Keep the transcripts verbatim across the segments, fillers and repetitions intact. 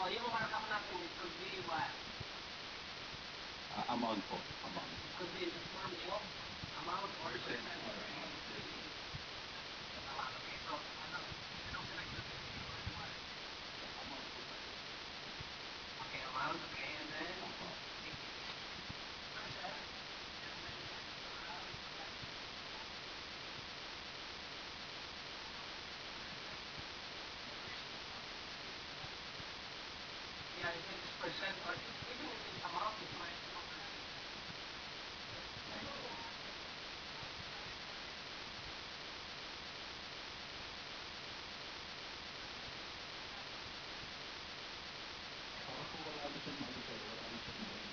O, yung markup natin, it could be what? Uh, amount po. Amount. It could be in terms of amount or Percent. percent. Tama, okay. So, ano? Anong pinag-sabi? Amount po. Okay, amount, okay. And then, Opo. percent. Yeah, if it's percent or even if it's amount, it might not. Para po wala na siyang ano sir, wala na siyang ano.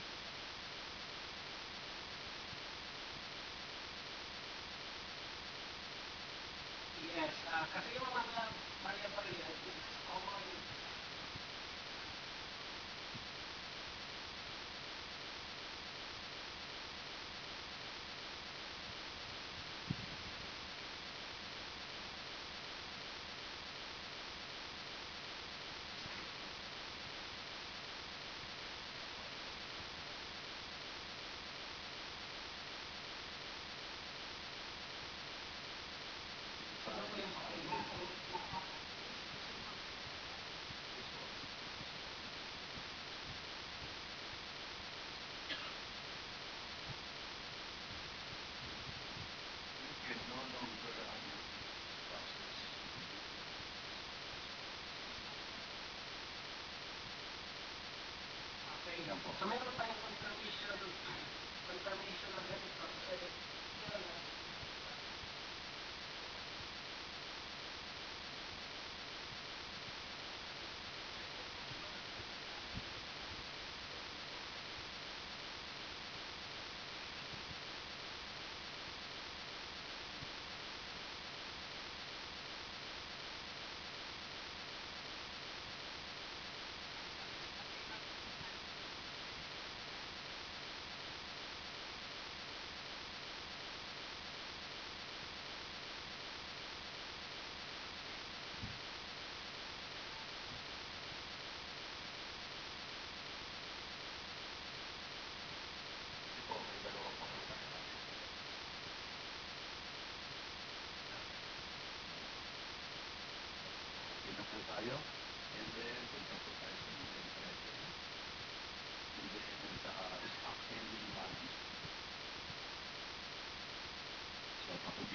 Yes, ah, kasi yung mga variable yan, it's common. Sa Ano po yung you can no longer ano, process. okay. Yan po. So meron tayong confirmation, confirmation na ganito. Kasi yun, Hindi po, may dalawa po kayo tayo. Okay na po tayo. And then, punta po tayo sa month-end present. And then, sa stock ending balance. So, kapag